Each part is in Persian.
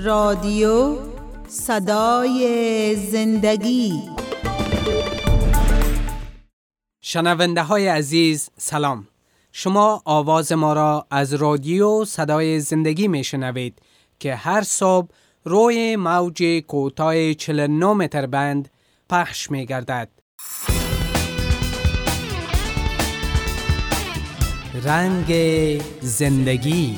رادیو صدای زندگی. شنونده های عزیز سلام. شما آواز ما را از رادیو صدای زندگی می شنوید که هر صبح روی موج کوتاه 49 متر بند پخش می گردد. رنگ زندگی.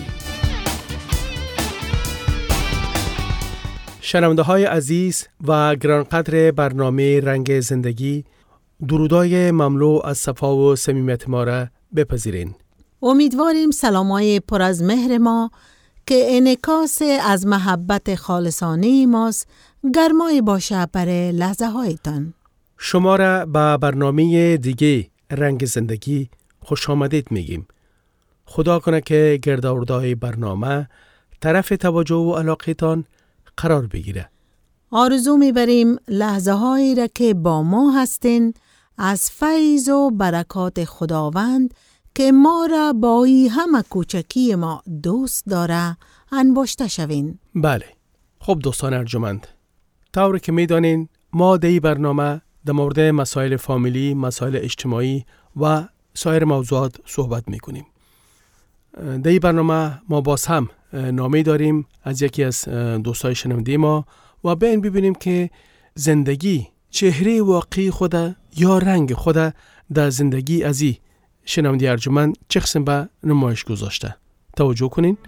شنونده های عزیز و گرانقدر برنامه رنگ زندگی، درودای مملو از صفا و صمیمیت ما را بپذیرین. امیدواریم سلامای پر از مهر ما که انعکاس از محبت خالصانه ماست گرمای باشه برای لحظه هایتان. شما را به برنامه دیگه رنگ زندگی خوش آمدید میگیم. خدا کنه که گردآوردهای برنامه طرف توجه و علاقتان قرار بگیره. آرزو میبریم لحظه هایی را که با ما هستین از فیض و برکات خداوند که ما را با همه کوچکی ما دوست داره انباشته شوین. بله. خب دوستان ارجمند، طور که میدانین ما در این برنامه در مورد مسائل فامیلی، مسائل اجتماعی و سایر موضوعات صحبت میکنیم. در این برنامه ما باز هم نامه داریم از یکی از دوستای شنونده ما و بیاین ببینیم که زندگی چهره واقعی خود یا رنگ خود در زندگی از این شنونده ارجمند چه قسم به نمایش گذاشته. توجه کنین.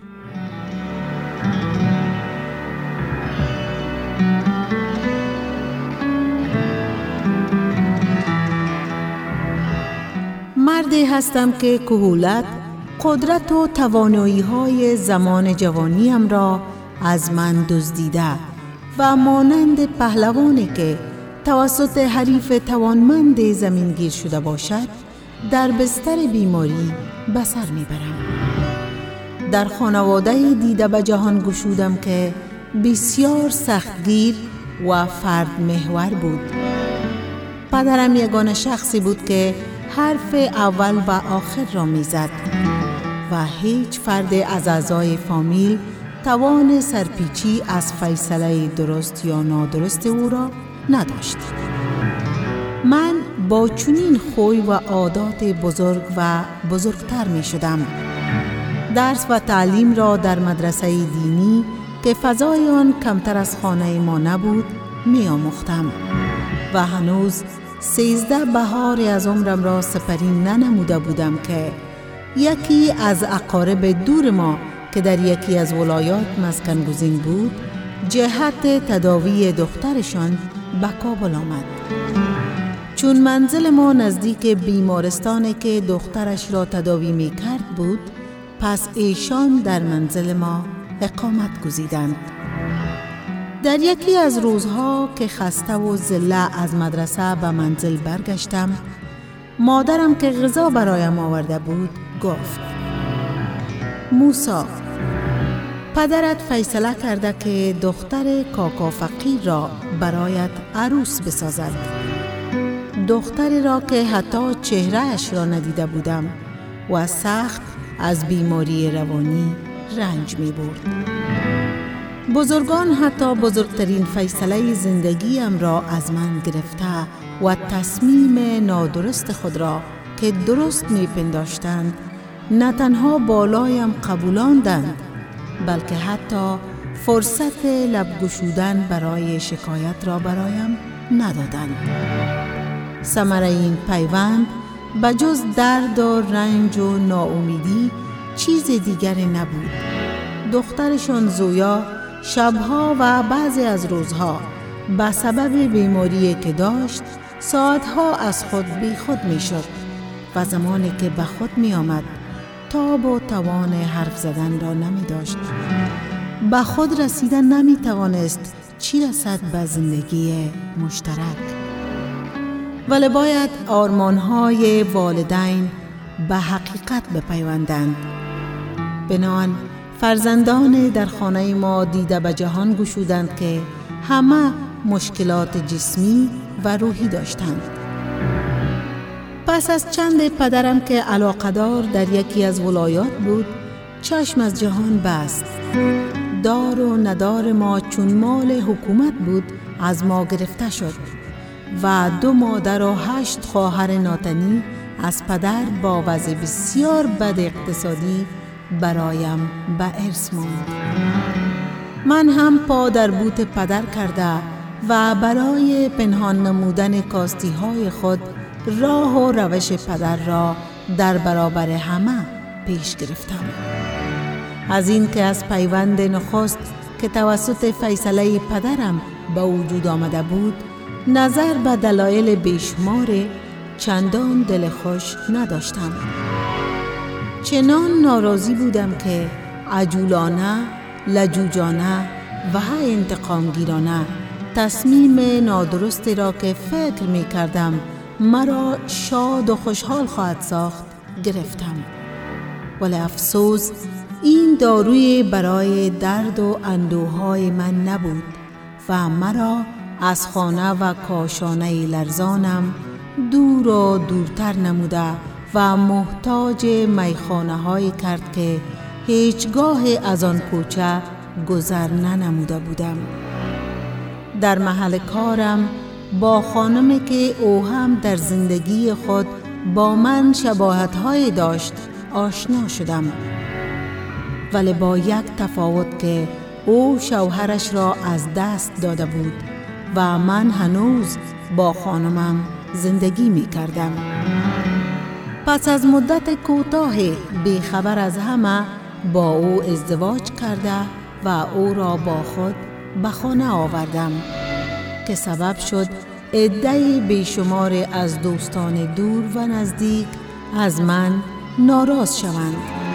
مردی هستم که کهولت، قدرت و توانایی‌های زمان جوانیم را از من دزدیده و مانند پهلوانی که توسط حریف توانمند زمینگیر شده باشد در بستر بیماری به سر میبرم. در خانواده دیده به جهان گشودم که بسیار سختگیر و فرد محور بود. پدرم یگانه شخصی بود که حرف اول و آخر را میزد و هیچ فرد از اعضای فامیل توان سرپیچی از فیصله درست یا نادرست او را نداشت. من با چنین خوی و عادات بزرگ و بزرگتر می شدم. درس و تعلیم را در مدرسه دینی که فضای آن کمتر از خانه ما نبود می آموختم و هنوز 13 بهار از عمرم را سپری ننموده بودم که یکی از اقارب دور ما که در یکی از ولایات مسکن گزین بود جهت تداوی دخترشان به کابل آمد. چون منزل ما نزدیک بیمارستانی که دخترش را تداوی می کرد بود، پس ایشان در منزل ما اقامت گزیدند. در یکی از روزها که خسته و ضله از مدرسه به منزل برگشتم، مادرم که غذا برایم آورده بود گفت: موسی، پدرت فیصله کرده که دختر کاکا فقیر را برایت عروس بسازد. دختری را که حتی چهرهش را ندیده بودم و سخت از بیماری روانی رنج می برد. بزرگان حتی بزرگترین فیصله زندگیم را از من گرفته و تصمیم نادرست خود را که درست می پنداشتند نه تنها بالایم قبولاندند بلکه حتی فرصت لب گشودن برای شکایت را برایم ندادند. ثمره این پیوند بجز درد و رنج و ناامیدی چیز دیگری نبود. دخترشان زویا شبها و بعضی از روزها به سبب بیماری که داشت ساعتها از خود بی خود می شد و زمانی که به خود می آمد تاب و توان حرف زدن را نمی داشت. به خود رسیدن نمی توانست چی رسد به زندگی مشترک. ولی باید آرمانهای والدین به حقیقت بپیوندند. بنان فرزندان در خانه ما دیده به جهان گشودند که همه مشکلات جسمی و روحی داشتند. پس از چند پدرم که علاقه‌دار در یکی از ولایات بود چشم از جهان بست. دار و ندار ما چون مال حکومت بود از ما گرفته شد و 2 مادر و 8 خواهر ناتنی از پدر با وضع بسیار بد اقتصادی برایم به ارث ماند. من هم پا در بوت پدر کرده و برای پنهان نمودن کاستی های خود راه و روش پدر را در برابر همه پیش گرفتم. از این که از پیوند نخست که توسط فیصله پدرم به وجود آمده بود نظر به دلایل بیشمار چندان دل خوش نداشتم. چنان ناراضی بودم که عجولانه، لجوجانه و انتقامگیرانه تصمیم نادرستی را که فکر می کردم مرا شاد و خوشحال خواهد ساخت گرفتم. ولی افسوس این داروی برای درد و اندوهای من نبود و مرا از خانه و کاشانه لرزانم دور و دورتر نموده و محتاج میخانه هایی کرد که هیچگاه از آن کوچه گذر ننموده بودم. در محل کارم با خانمی که او هم در زندگی خود با من شباهت‌هایی داشت آشنا شدم، ولی با یک تفاوت که او شوهرش را از دست داده بود و من هنوز با خانمم زندگی می کردم. پس از مدت کوتاه بیخبر از همه با او ازدواج کرده و او را با خود به خانه آوردم که سبب شد عده‌ای بیشمار از دوستان دور و نزدیک از من ناراض شوند.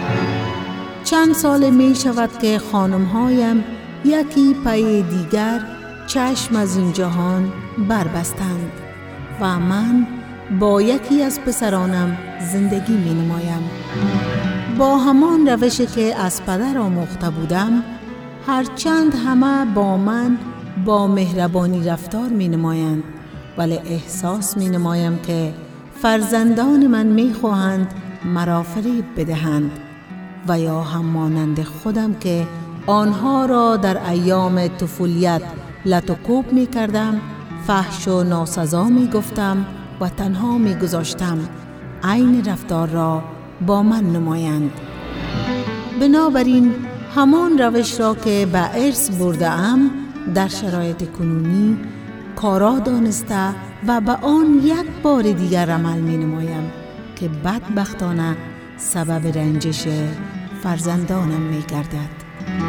چند سال می شود که خانم‌هایم یکی پی دیگر چشم از این جهان بربستند و من با یکی از پسرانم زندگی می نمایم. با همان روشی که از پدر آموخته بودم، هرچند همه با من با مهربانی رفتار می نمایند، ولی احساس می نمایم که فرزندان من می خواهند مرا فریب بدهند و یا هم مانند خودم که آنها را در ایام طفولیت لت و کوب می کردم، فحش و ناسزا می گفتم و تنها می گذاشتم عین رفتار را با من نمایند. بنابراین همان روش را که به ارث برده ام در شرایط کنونی کارا دانسته و به آن یک بار دیگر عمل می نمایم که بدبختانه سبب رنجش فرزندانم می گردد.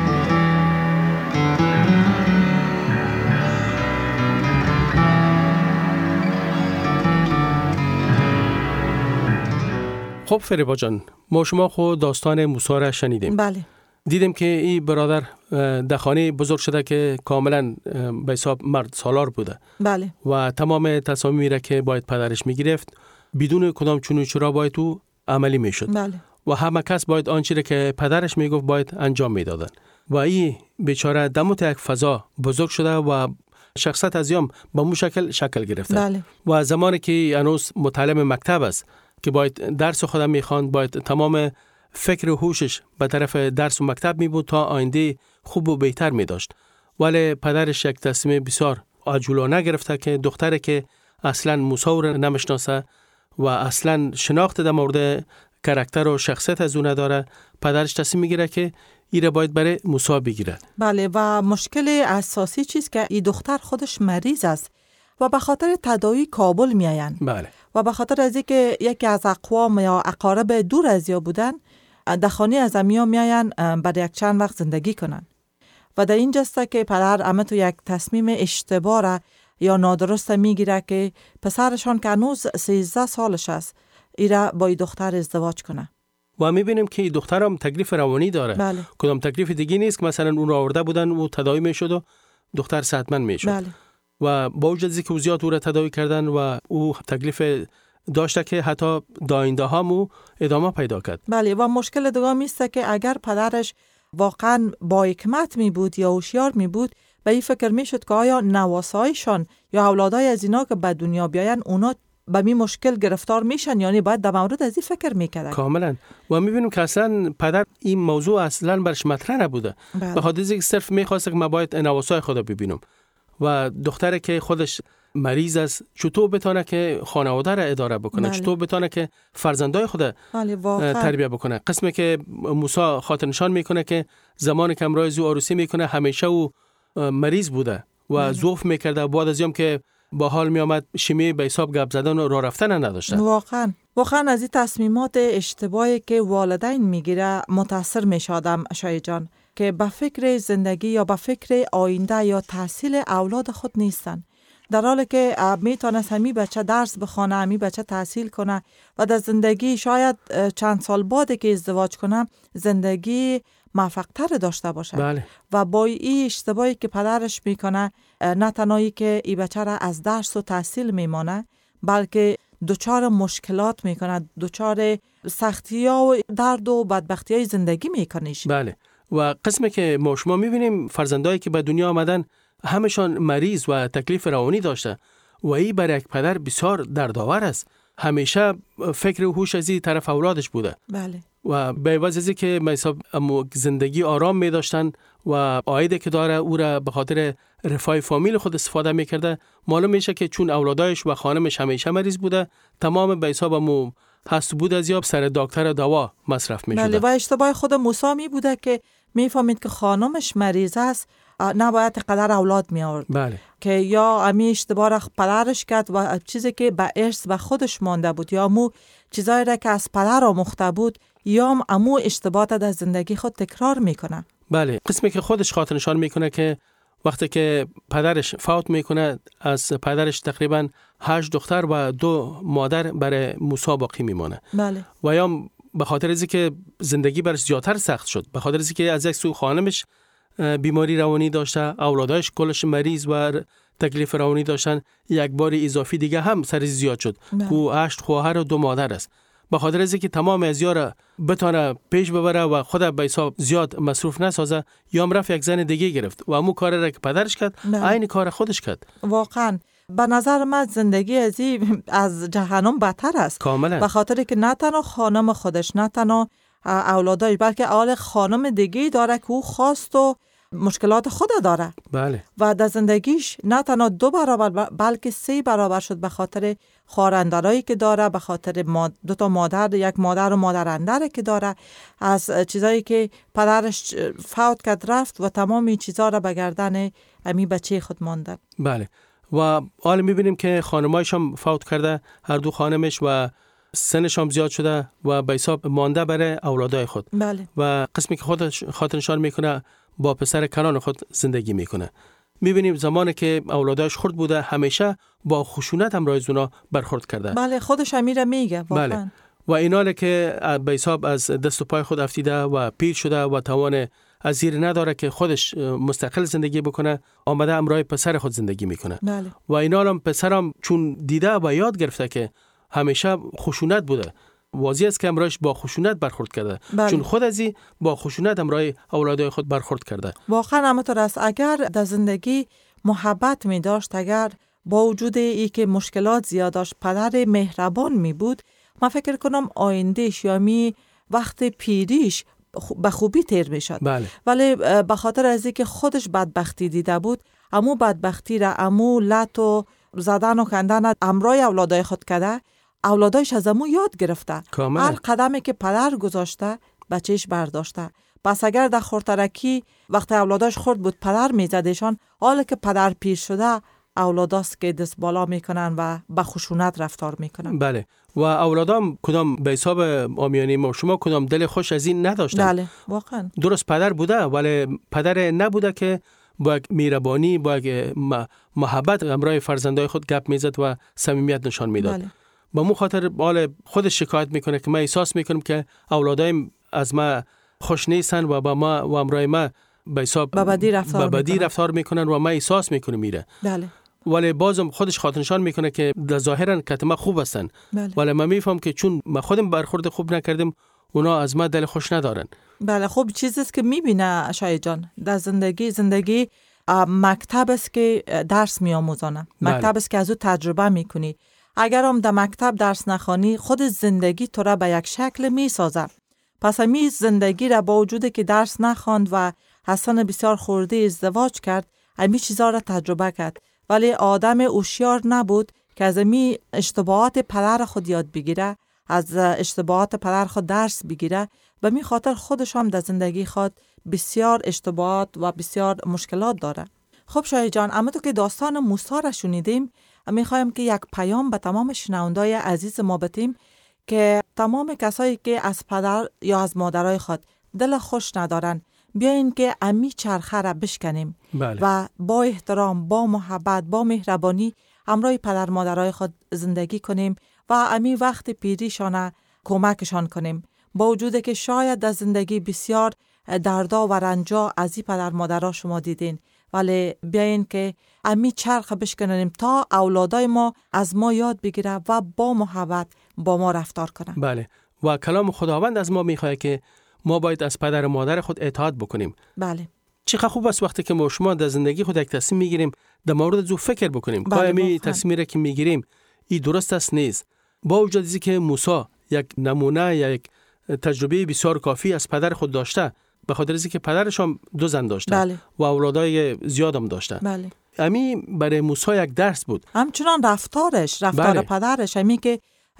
خب فریبا جان، ما شما خود داستان موسی را شنیدیم. بله. دیدیم که این برادر در خانه بزرگ شده که کاملا به حساب مرد سالار بوده. بله. و تمام تصامیمی را که باید پدرش میگرفت بدون کدام چون و چرا باید او عملی میشد. بله. و همه کس باید آنچه را که پدرش میگفت باید انجام میدادن. و این بیچاره دموت یک فضا بزرگ شده و شخصیت از یام به مو شکل گرفته. بله. و زمانی که هنوز متعلم مکتب است که باید درس خودم میخواند، باید تمام فکر و هوشش به طرف درس و مکتب می بود تا آینده خوب و بهتر می داشت. ولی پدرش یک تصمیم بسیار عجولانه گرفته که دختره که اصلا موسی رو نمیشناسه و اصلا شناخت در مورد کاراکتر و شخصیت از اون نداره، پدرش تصمیم میگیره که ایره باید برای موسی بگیره. بله. و مشکل اساسی چیست که این دختر خودش مریض است و به خاطر تداوی کابل میاین. بله. و به خاطر از اینکه یکی از اقوام یا اقارب دور از یا بودن در خانه از امیا میاین برای یک چند وقت زندگی کنن. و در اینجاست که پدر اما تو یک تصمیم اشتباه یا نادرست میگیره که پسرشان که هنوز 13 سالش است ایره با این دختر ازدواج کنه. و میبینیم که این دختر هم تکلیف روانی داره. بله. کدام تکلیف دیگه نیست که مثلا اون رو آورده بودن و تداوی میشد و دختر صحتمند میشد. بله. و با وجود اینکه وزیات او را تداوی کردن و او تکلیف داشته که حتی داینده هم ادامه پیدا کرد. بله. و مشکل دیگه میسته که اگر پدرش واقعا با حکمت می بود یا هوشیار می بود به این فکر می شد که آیا نواسایشان یا اولادای از اینا که به دنیا بیاین اونا به می مشکل گرفتار میشن، یعنی باید در مورد از این فکر میکرد. کاملا. و میبینیم که اصلا پدر این موضوع اصلا برش مطرح نبوده. به خاطر اینکه صرف میخواسته که من باید نواسای خدا ببینم و دختره که خودش مریض است چطور بتونه که خانواده را اداره بکنه، چطور بتونه که فرزندای خود تربیت بکنه. قسمی که موسی خاطر نشان میکنه که زمانی که امرای زو عروسی میکنه همیشه او مریض بوده و ضعف میکرده، بعد از اینکه که با حال می آمد شیمی به حساب گپ زدن و راه رفتن نداشته. واقعا از این تصمیمات اشتباهی که والدین میگیره متاثر میشه آدم شای جان، که به فکر زندگی یا به فکر آینده یا تحصیل اولاد خود نیستن، در حالی که میتونست همی بچه درس بخونه، همی بچه تحصیل کنه و در زندگی شاید چند سال بعد که ازدواج کنه زندگی موفق‌تر داشته باشه. بله. و با این اشتباهی که پدرش میکنه، نه تنهایی که این بچه را از درس و تحصیل میمانه، بلکه دچار مشکلات میکنه، دچار سختی‌ها و درد و بدبختی‌های زندگی میکنیش. بله. و قسمی که ما شما میبینیم فرزندایی که به دنیا آمدن همشان مریض و تکلیف روانی داشته و این برای یک پدر بسیار دردآور است. همیشه فکر و هوش از این طرف اولادش بوده. بله. و به عوض از که مثلا زندگی آرام می داشتن و عایدی که داره او را به خاطر رفاه فامیل خود استفاده میکرده، معلوم میشه که چون اولادایش و خانمش همیشه مریض بوده، تمام به حساب هست بود از یاب سر دکتر دوا مصرف میشده. بله. و اشتباه خود موسی می بوده که میفهمید که خانمش مریض است، نباید قدر اولاد می آورد. بله. که یا امی اشتباه را پدرش کرد و چیزی که به ارث به خودش مانده بود، یا امو چیزایی را که از پدر آموخته بود، یا امو اشتباهات در زندگی خود تکرار میکنه. بله. قسمی که خودش خاطر نشان میکنه که وقتی که پدرش فوت میکنه، از پدرش تقریبا 8 دختر و 2 مادر برای موسی باقی میمونه. بله. و یا به خاطر از که زندگی برش زیادتر سخت شد، به خاطر از که از یک سو خانمش بیماری روانی داشته، اولادش کلش مریض و تکلیف روانی داشتن، یک بار اضافی دیگه هم سر زیاد شد که 8 خواهر و 2 مادر است. به خاطر از که تمام ازیا را بتونه پیش ببره و خود به حساب زیاد مصروف نسازه، یا رفت یک زن دیگه گرفت و امو کار را که پدرش کرد عین کار خودش کرد. واقعا به نظر من زندگی از جهنم بدتر است. کاملا. به خاطر که نه تنها خانم خودش، نه تنها اولادای، بلکه آل خانم دیگه داره که او خواست و مشکلات خود داره. بله. و در زندگیش نه تنها 2 برابر بلکه 3 برابر شد به خاطر خواهرندرایی که داره، به خاطر 2 تا مادر، یک مادر و مادرندره که داره، از چیزایی که پدرش فوت کرد رفت و تمام این چیزا را به گردن امی بچه خود ماندن. بله. و حالا میبینیم که خانمایش هم فوت کرده، هر 2 خانمش، و سنش هم زیاد شده و به حساب مانده برای اولادای خود. بله. و قسمی که خودش خاطر نشان میکنه با پسر کنان خود زندگی میکنه. میبینیم زمانی که اولاداش خرد بوده همیشه با خشونت هم رایزونا برخورد کرده. بله. خودش امیره میگه واقعا. بله. و ایناله که به حساب از دست و پای خود افتیده و پیر شده و توان از زیر نداره که خودش مستقل زندگی بکنه، آمده امرای پسر خود زندگی میکنه. بله. و اینالم پسرم چون دیده و یاد گرفته که همیشه خشونت بوده، واضح است که امرایش با خشونت برخورد کرده. بله. چون خود ازی با خشونت امرای اولادای خود برخورد کرده. واقعا همینطور است. اگر در زندگی محبت می داشت، اگر با وجود ای که مشکلات زیاد داشت پدر مهربان می بود، من فکر کنم آیندهش یا وقت پیریش به خوبی تیر می شد. بله. ولی به خاطر از اینکه خودش بدبختی دیده بود، امو بدبختی را، امو لط و زدن و کندن امرای اولادای خود کرده، اولادایش از امو یاد گرفته. کامل. هر قدمی که پدر گذاشته بچهش برداشته. پس اگر در خردترکی وقت اولاداش خرد بود پدر میزدشان، حالا که پدر پیر شده اولاداست که دست بالا میکنن و به خشونت رفتار میکنن. بله. و اولادام کدام به حساب آمیانی ما شما کدام دل خوش از این نداشتن. بله. واقعا درست پدر بوده ولی پدر نبوده که با مهربانی، با محبت امرای فرزندای خود گپ میزد و صمیمیت نشان میداد. بله. با مو خاطر حال خودش شکایت میکنه که من احساس میکنم که اولادایم از ما خوش نیستن و با ما و امرای ما به حساب بدی رفتار میکنن و ما احساس میکنم میره. بله. ولی بازم خودش خاطر نشان میکنه که ظاهرا کتما خوب هستن. بله. ولی من میفهم که چون ما خودم برخورد خوب نکردیم اونا از ما دل خوش ندارن. بله. خوب چیزی است که میبینه شای جان در زندگی مکتب است که درس میآموزانه. مکتب است که از او تجربه میکنی. اگر هم در مکتب درس نخوانی، خود زندگی تو را به یک شکل می سازه. پس همی زندگی را با وجود که درس نخواند و از سن بسیار خورده ازدواج کرد، همی چیزا را تجربه کرد، ولی آدم هوشیار نبود که از همی اشتباهات پدر خود یاد بگیره، از اشتباهات پدر خود درس بگیره. به می خاطر خودش هم در زندگی خود بسیار اشتباهات و بسیار مشکلات داره. خب شاهی جان، اما تو که داستان موسی را شنیدیم، میخوایم که یک پیام به تمام شنوندای عزیز ما بدیم که تمام کسایی که از پدر یا از مادرای خود دل خوش ندارن، بیاین که امی چرخه را بشکنیم. بله. و با احترام، با محبت، با مهربانی همراه پدر مادرای خود زندگی کنیم و امی وقت پیریشان کمکشان کنیم. با وجود که شاید در زندگی بسیار دردا و رنجا از این پدر مادرها شما دیدین، ولی بیاین که امی چرخ بشکنیم تا اولادای ما از ما یاد بگیره و با محبت با ما رفتار کنه. بله. و کلام خداوند از ما میخواد که ما باید از پدر و مادر خود اطاعت بکنیم. بله. چقدر خوب است وقتی که ما شما در زندگی خود یک تصمیم میگیریم در مورد زو فکر بکنیم. بله. می تصمیمی را که میگیریم این درست است نیست. با وجود از که موسی یک نمونه یا یک تجربه بسیار کافی از پدر خود داشته، به خاطر اینکه پدرش هم 2 زن داشته. بله. و اولادای زیاد هم داشته. بله. امی برای موسی یک درس بود. همچنان رفتار بله. پدرش، همی که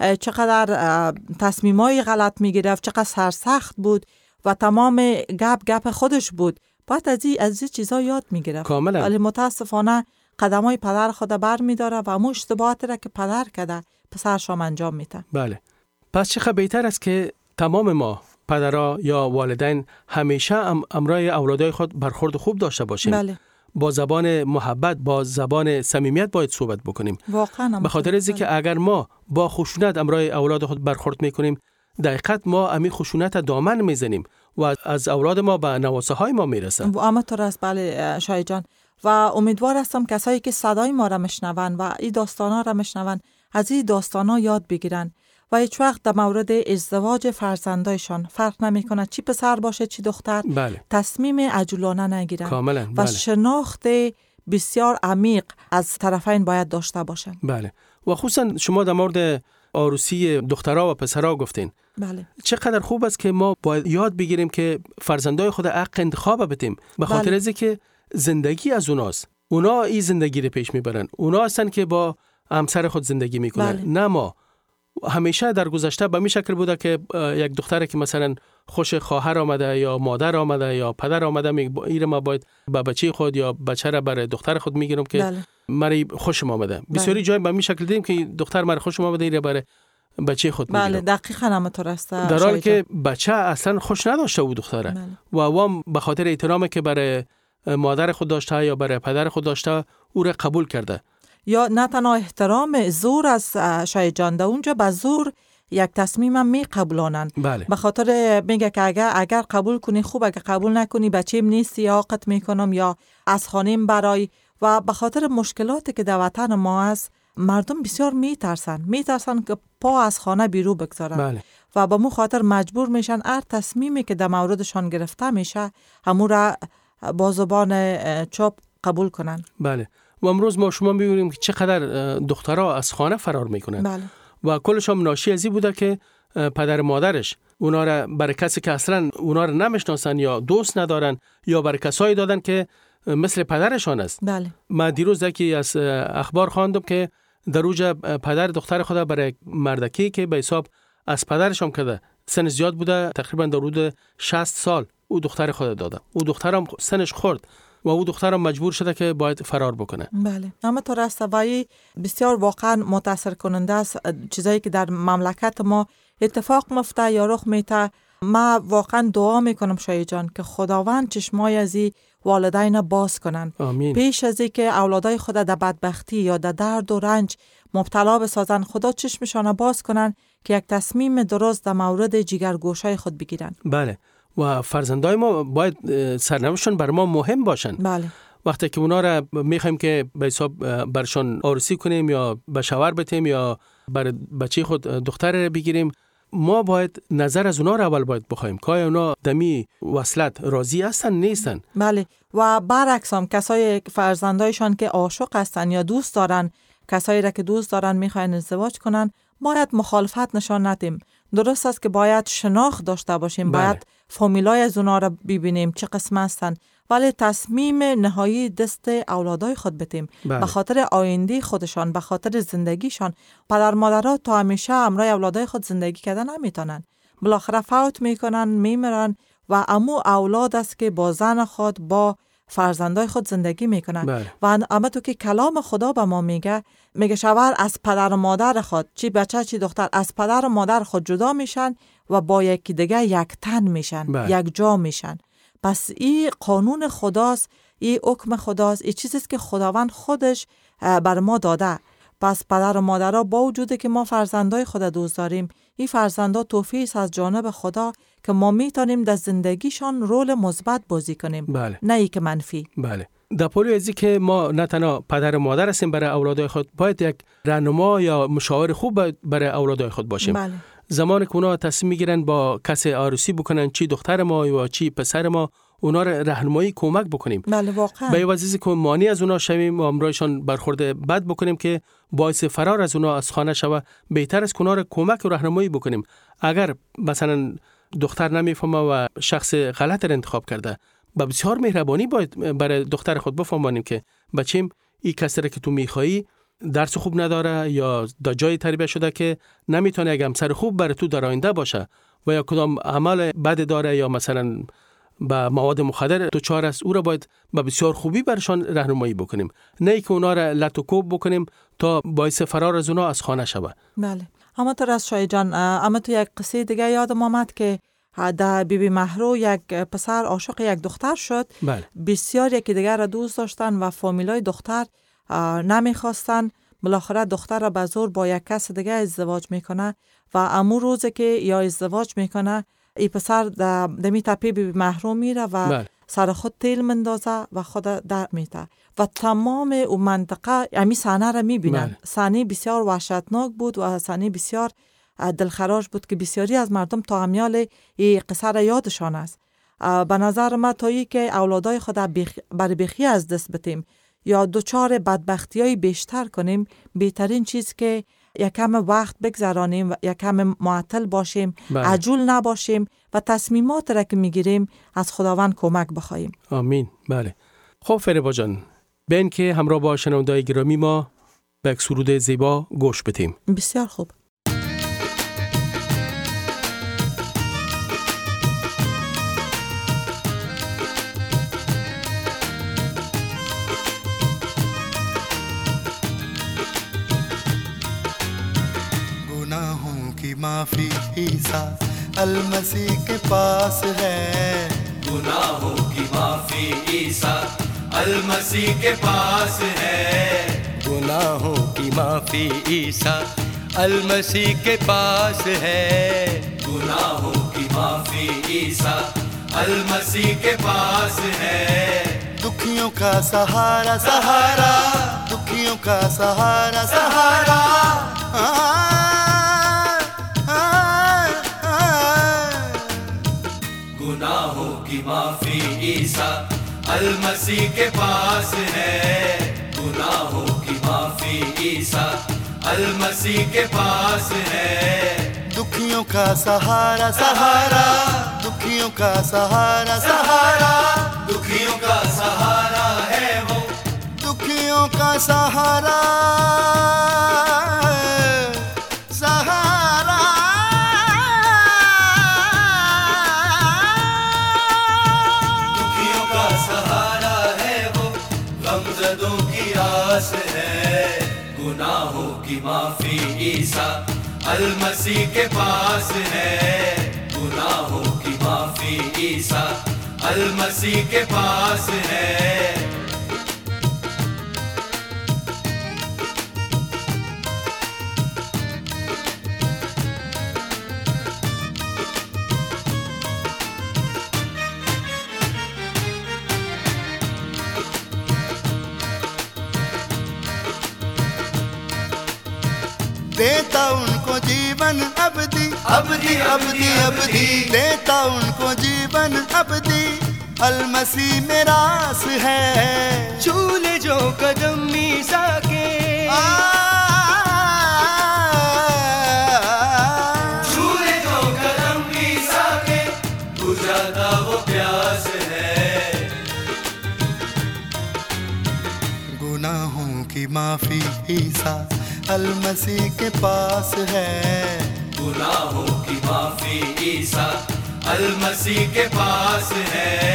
چقدر تصمیمای غلط میگرفت، چقدر سرسخت بود و تمام گپ خودش بود. باید از این چیزا یاد میگرفت. کاملا. ولی متاسفانه قدمای پدر خود بر میداره و همون اشتباهاتی را که پدر کرده پسرش هم انجام میده. بله. پس چقدر بهتر است که تمام ما پدرها یا والدین همیشه امرای اولادای خود برخورد خوب داشته باشیم. بله. با زبان محبت، با زبان صمیمیت باید صحبت بکنیم. واقعا. به خاطر اینکه اگر ما با خشونت امرای اولاد خود برخورد میکنیم، دقیقاً ما امی خشونت دامن میزنیم و از اولاد ما به نواسه های ما میرسه. اما تو راست. بله شاهی جان، و امیدوار هستم کسایی که صدای ما را میشنون و این داستانا را میشنون از این داستانا یاد بگیرن و هیچ وقت در مورد ازدواج فرزندایشان فرق نمیکنه چی پسر باشه چی دختر. بله. تصمیم عجولانه نگیرن. کاملا. و شناخت بسیار عمیق از طرفین باید داشته باشن. بله. و خصوصا شما در مورد عروسی دخترها و پسرها گفتین. بله. چقدر خوب است که ما باید یاد بگیریم که فرزندای خود حق انتخاب بدیم، به خاطر از که زندگی از اوناست. اونا این زندگی رو پیش میبرن. اونا هستن که با همسر خود زندگی میکنن. بله. نه ما. همیشه در گذشته به می شکل بوده که یک دختره که مثلا خوش خواهر آمده یا مادر آمده یا پدر آمده، ایره ما باید به بچه خود یا بچه را برای دختر خود میگیرم که بله. مری خوشم آمده. بسیاری جای به می شکل دیدیم که دختر مری خوشم آمده، ایره برای بچه خود میگیرم. بله دقیقاً هم تو راست. در حالی که بچه اصلا خوش نداشته بود دختره. بله. و وام به خاطر احترامی که برای مادر خود داشته یا برای پدر خود داشته او را قبول کرده. یا نه تنها احترام، زور از شاید جان ده اونجا به زور یک تصمیم هم می قبولانن. بله. به خاطر میگه که اگر قبول کنی خوب، اگر قبول نکنی بچه‌م نیستی یا عاقت میکنم یا از خانیم برای. و به خاطر مشکلاتی که در وطن ما هست مردم بسیار میترسن که پا از خانه بیرون بگذارن. بله. و به مو خاطر مجبور میشن هر تصمیمی که در موردشان گرفته میشه همون را با زبان چوب قبول کنن. بله. و امروز ما شما می‌بینیم که چقدر دخترها از خانه فرار میکنن. بله. و کلش هم ناشی از این بوده که پدر مادرش اونا را برای کسی که اصلا اونا را نمیشناسن یا دوست ندارن یا برای کسایی دادن که مثل پدرشان است. بله. ما دیروز یکی از اخبار خواندم که در اوج پدر دختر خود برای مردکی که به حساب از پدرش هم کرده، سن زیاد بوده، تقریبا در حدود 60 سال او دختر خود داده. او دخترم سنش خورد و او دخترم مجبور شده که باید فرار بکنه. بله. اما تو راست و بسیار واقعا متاثر کننده است چیزایی که در مملکت ما اتفاق میفته یا رخ میته. ما واقعا دعا میکنم شاید جان که خداوند چشمای از این والدین باز کنن. آمین. پیش از این که اولادای خود در بدبختی یا در درد و رنج مبتلا بسازن، خدا چشمشان باز کنن که یک تصمیم درست در مورد جگرگوشای خود بگیرن. بله. و فرزندای ما باید سرنوشتشون بر ما مهم باشن. بله. وقتی که اونا را میخوایم که به حساب برشان عروسی کنیم یا به شوهر بتیم یا بر بچه خود دختر بگیریم، ما باید نظر از اونا را اول باید بخوایم که اونا دمی وصلت راضی هستن نیستن. بله. و برعکس هم کسای فرزندایشان که عاشق هستن یا دوست دارن کسایی را که دوست دارن میخواین ازدواج کنن باید مخالفت نشان ندیم. درست است که باید شناخت داشته باشیم، باید فامیلای از اونا را ببینیم چه قسم هستن، ولی تصمیم نهایی دست اولادای خود بتیم. به خاطر آینده خودشان، به خاطر زندگیشان. پدر مادرها تا همیشه همراه اولادای خود زندگی کردن نمیتونن، بالاخره فوت میکنن، میمیرن و امو اولاد است که با زن خود، با فرزندای خود زندگی میکنن. و اما تو که کلام خدا به ما میگه شوهر از پدر و مادر خود، چی بچه چی دختر، از پدر و مادر خود جدا میشن و با یکی دیگه یک تن میشن، یک جا میشن. پس این قانون خداست، این حکم خداست، این چیزیست که خداوند خودش بر ما داده. پس پدر و مادرها با وجودی که ما فرزندای خود دوست داریم، این فرزندا توفیق از جانب خدا که ما میتونیم در زندگیشان رول مثبت بازی کنیم، نه ای که منفی. بله. در پولی ازی که ما نه تنها پدر و مادر هستیم برای اولادای خود، باید یک راهنما یا مشاور خوب برای اولادای خود باشیم. زمان که اونا تصمیم میگیرن با کسی عروسی بکنن، چی دختر ما یا چی پسر ما، اونا را راهنمایی کمک بکنیم. بله واقعا. به واسه که مانع از اونا شویم و امرایشان برخورد بد بکنیم که باعث فرار از اونا از خانه شوه، بهتر است که اونا را کمک و راهنمایی بکنیم. اگر مثلا دختر نمیفهمه و شخص غلط را انتخاب کرده، با بسیار مهربانی باید برای دختر خود بفهمانیم که بچیم این کسی را که تو میخوایی درس خوب نداره یا در جای تربیت شده که نمیتونه یک همسر خوب برای تو در آینده باشه و یا کدام عمل بد داره یا مثلا با مواد مخدر دچار است، او را باید با بسیار خوبی برشان راهنمایی بکنیم، نه که اونا را لط و کوب بکنیم تا باعث فرار از اونا از خانه شوه. بله. اما تو راست شای جان، اما تو یک قصه دیگه یادم آمد که در بیبی مهرو یک پسر عاشق یک دختر شد. بسیار یکی دیگر را دوست داشتن و فامیلای دختر نمیخواستن. بالاخره دختر را به زور با یک کس دیگه ازدواج میکنه و امو روزی که یا ازدواج میکنه، ای پسر دمی تپی بیبی مهرو میره و سر خود تیل مندازه و خود در میته و تمام اون منطقه امی صحنه را میبینن. صحنه بسیار وحشتناک بود و صحنه بسیار دلخراش بود که بسیاری از مردم تا همیال این قصه را یادشان است. به نظر من تا ای که اولادای خود بر بیخی از دست بتیم یا دوچار بدبختیای بیشتر کنیم، بهترین چیز که یکم وقت بگذرانیم و یکم معطل باشیم، عجول نباشیم و تصمیمات را که میگیریم از خداوند کمک بخواهیم. آمین. بله. خب فریبا جان، بین که همراه با شنونده‌های گرامی ما به یک سرود زیبا گوش بدیم. بسیار خوب. माफी ईसा अलमसीह के पास है, गुनाहों की माफी ईसा अलमसीह के पास है, गुनाहों की माफी ईसा अलमसीह के पास है, गुनाहों की माफी ईसा अलमसीह के पास है, दुखियों का सहारा सहारा, दुखियों का सहारा सहारा, गुनाहों की माफी ईसा अलमसीह के पास है, गुनाहों की माफी ईसा अलमसीह के पास है, दुखियों का सहारा सहारा, दुखियों का सहारा सहारा, दुखियों का सहारा है वो, दुखियों का सहारा सहारा, है, गुनाहों की माफी ईसा अलमसीह के पास है, गुनाहों की माफी ईसा अलमसीह के पास है, देता उनको जीवन अबदी अबदी अबदी अबदी, देता उनको जीवन अबदी, अलमसीह में रास है, छू ले जो कदम ईसा के छूए जो करम ईसा के बुझाता वो प्यास है। गुनाहों की माफी ईसा अल-मसीह के पास है। गुनाहों की माफी ईसा अल-मसीह के पास है।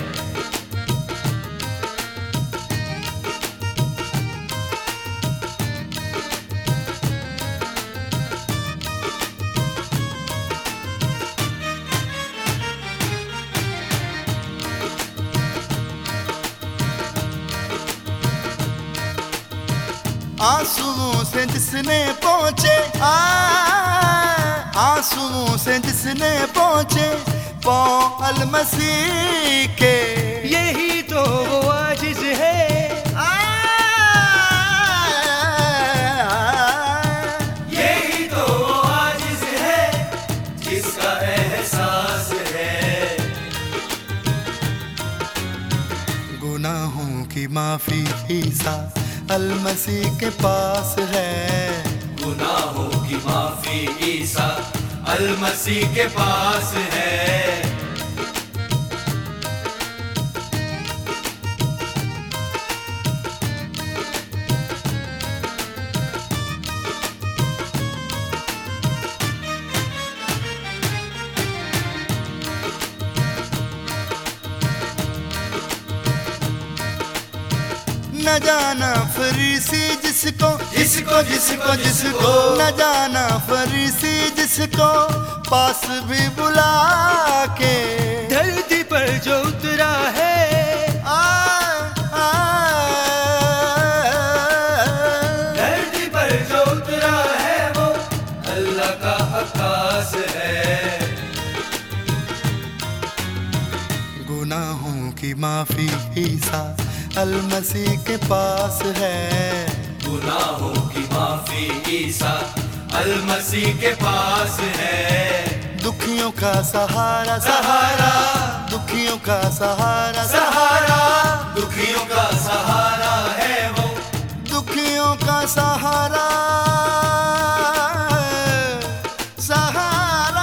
आंसुओं से जिसने पहुँचे आंसुओं से जिसने पहुँचे पाँव अल-मसीह के, यही तो वो आजिज़ है। यही तो वो आजिज़ है जिसका एहसास है। गुनाहों की माफी ईसा अल-मसीह के पास है। गुनाहों की माफी ईसा अल-मसीह के पास है। न जाना फरीसी जिसको जिसको जिसको जिसको न जाना फरीसी जिसको पास भी बुला के धरती पर जो उतरा है। धरती पर जो उतरा है वो अल्लाह का आकाश है। गुनाहों की माफी ईसा अल-मसीह के पास है। गुनाहों की माफी ईसा अल-मसीह के पास है। दुखियों का सहारा सहारा दुखियों का सहारा सहारा दुखियों का सहारा है वो। दुखियों का सहारा सहारा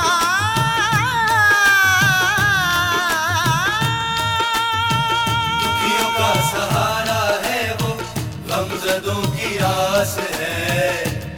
दुखियों का सहारा है वो, गमज़दों की आस है।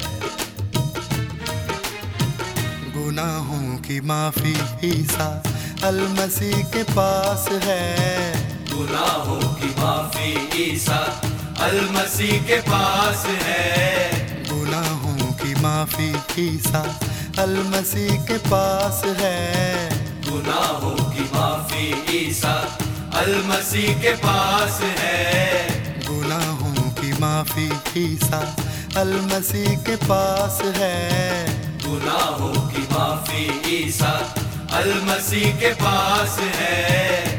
गुनाहों की माफी ईसा अल-मसीह के पास है। गुनाहों की माफी ईसा अल-मसीह के पास है। गुनाहों की माफी ईसा अल-मसीह के पास है। गुनाहों की माफी ईसा अल-मसीह के पास है। गुनाहों की माफी ईसा अल-मसीह के पास है। गुनाहों की माफी ईसा अल-मसीह के पास है।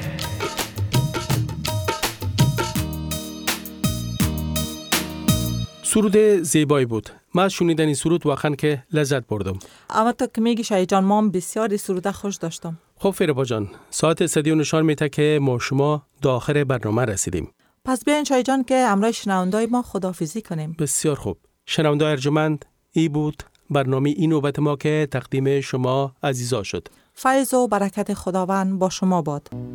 سرود زیبایی بود. من از شنیدن این سرود واقعا که لذت بردم. اما تو که میگی شاید جان، ما بسیاری سروده خوش داشتم. خب فریبا جان، ساعت استودیو نشان میده که ما شما تا آخر برنامه رسیدیم. پس بیاین شاید جان که همراه شنوندای ما خداحافظی کنیم. بسیار خوب. شنوندای ارجمند، ای بود برنامه این نوبت ما که تقدیم شما عزیزا شد. فیض و برکت خداوند با شما باد.